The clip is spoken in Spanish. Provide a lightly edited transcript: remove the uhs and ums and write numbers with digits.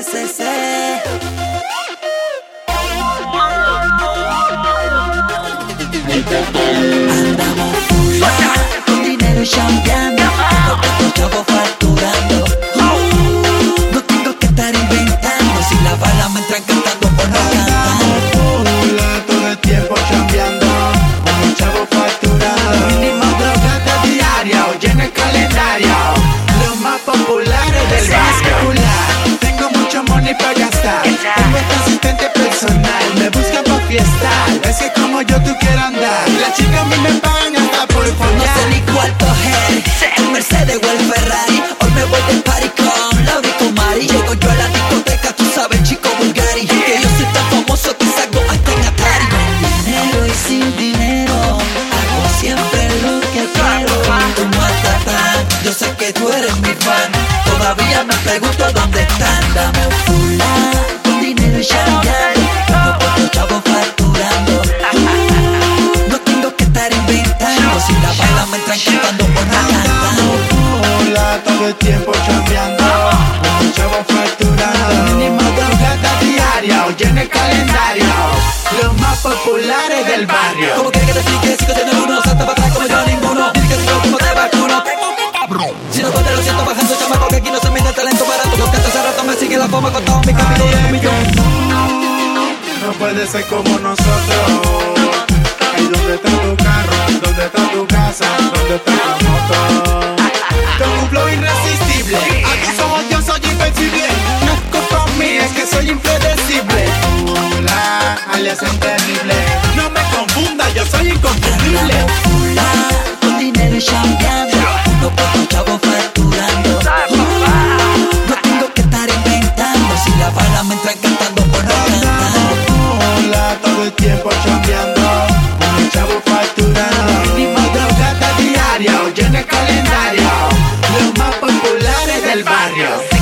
CC. Andamos full con dinero y chambeando, los chavos facturando. No tengo que estar inventando, si la bala me entran cantando por no cantar. Todo el tiempo chambeando, con los chavos facturando. Mínimo droga de diaria, hoy en el calendario. Los más populares del barrio. Tengo mucho money para gastar, tengo este asistente personal, me buscan pa' fiestar. Es que como yo tú quiero andar, las chicas a mí me pagan hasta por No follar. sé ni cuánto es el Mercedes o el Ferrari. Hoy me voy del party con Laura y con Mari. Llego yo a la discoteca, tú sabes, chico Bulgari, que yo soy tan famoso que salgo hasta en Atari. Con dinero y sin dinero, hago siempre lo que quiero. Tú matatán, yo sé que tú eres mi fan. Todavía me pregunto dónde están. Dame un fulá con dinero y chambeando, tengo pocos chavos facturando. No tengo que estar inventando, si la bala me entran cantando por no cantar. Todo el tiempo chambeando, con los chavos facturando. Mínimo droga diaria, hoy en el calendario. Los más populares del barrio. ¿Cómo quieres que te explique? Sigo siendo el uno, salta para atrás como yo ninguno. Dile que soy yo como te vacuno. Si no te lo siento bajando, chamaco, que aquí no se mide el talento barato. Los que hace rato me sigue la fama con todo mi camino de un millón. No puede ser como nosotros. Ahí donde está tu carro, donde está tu casa, donde está tu moto. Con un flow irresistible, aquí somos yo soy invencible. No es culpa mía, es que soy impredecible. Hola, alias el terrible. No me confunda, yo soy inconfundible. Con dinero y chambeando, no pocos chavos facturando. No tengo que estar inventando, si la bala me entran cantando por no cantar. Hola, todo el tiempo chambeando, con el chavo facturando. Mínimo droga diaria, hoy en el calendario. Los más populares del barrio.